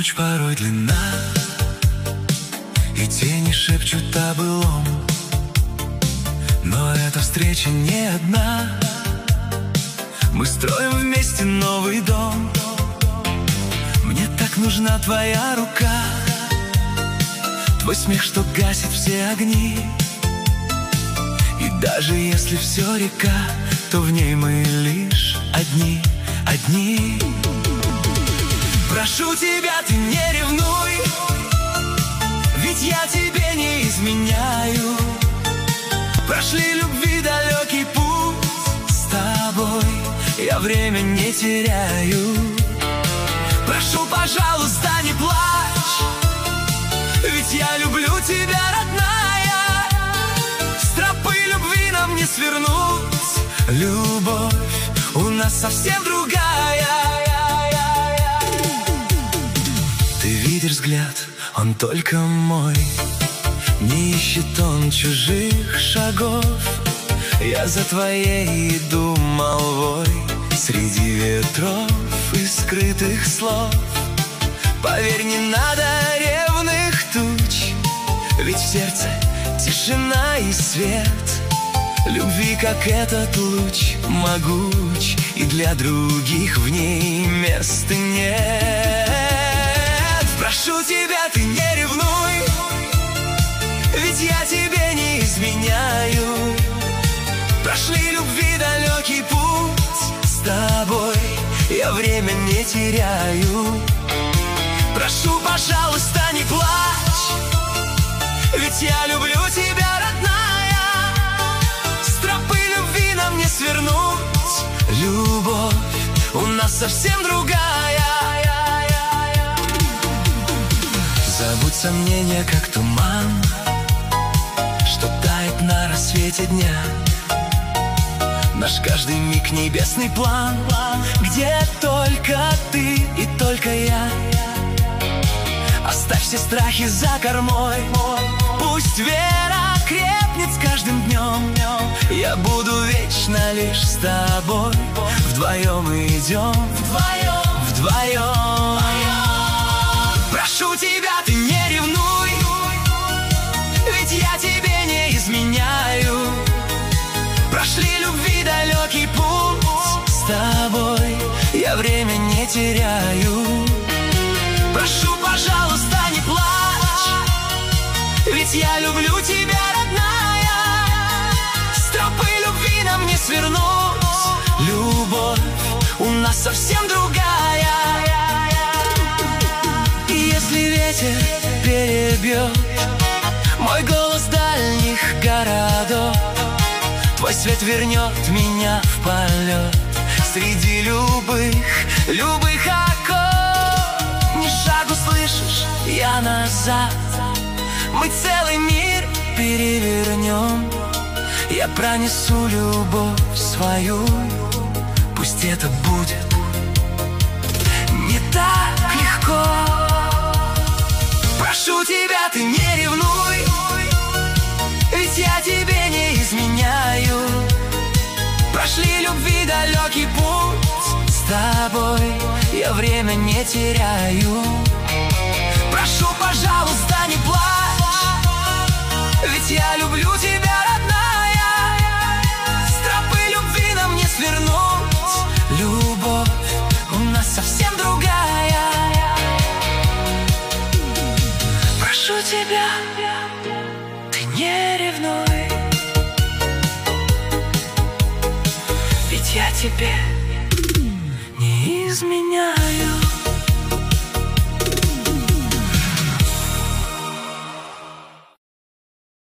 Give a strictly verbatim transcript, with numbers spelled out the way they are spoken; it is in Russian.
ночь порой длинна, и тени шепчут о былом. Но эта встреча не одна. Мы строим вместе новый дом. Мне так нужна твоя рука, твой смех, что гасит все огни. И даже если все река, то в ней мы лишь одни, одни. Прошу тебя, ты не ревнуй, ведь я тебе не изменяю. Прошли любви далекий путь с тобой, я время не теряю. Прошу, пожалуйста, не плачь, ведь я люблю тебя, родная. С тропы любви нам не свернуть, любовь у нас совсем другая. Ты видишь взгляд, он только мой, не ищет он чужих шагов. Я за твоей иду молвой, среди ветров и скрытых слов. Поверь, не надо ревных туч, ведь в сердце тишина и свет. Любви, как этот луч, могуч, и для других в ней места нет. Прошу тебя, ты не ревнуй, ведь я тебе не изменяю. Прошли любви далекий путь с тобой, я время не теряю. Прошу, пожалуйста, не плачь, ведь я люблю тебя, родная. С тропы любви нам не свернуть, любовь у нас совсем другая. Забудь сомнения, как туман, что тает на рассвете дня. Наш каждый миг небесный план, где только ты и только я. Оставь все страхи за кормой, пусть вера крепнет с каждым днем. Я буду вечно лишь с тобой, вдвоем идем, вдвоем, вдвоем. Прошу тебя, ты не ревнуй, ведь я тебе не изменяю. Прошли любви далекий путь с тобой, я время не теряю. Прошу, пожалуйста, не плачь, ведь я люблю тебя, родная. С тропы любви нам не свернуть, любовь у нас совсем другая. И если ветер перебьет мой голос дальних городов, твой свет вернет меня в полет среди любых, любых оков. Ни шагу, слышишь, я назад, мы целый мир перевернем. Я пронесу любовь свою, пусть это будет не так легко. Прошу тебя, ты не ревнуй, ведь я тебе не изменяю. Прошли любви далекий путь с тобой, я время не теряю. Прошу, пожалуйста, не плачь, ведь я люблю тебя, родная. С тропы любви нам не свернуть, любовь у нас совсем другая. Прошу тебя, ты не ревнуй, ведь я тебе не изменяю.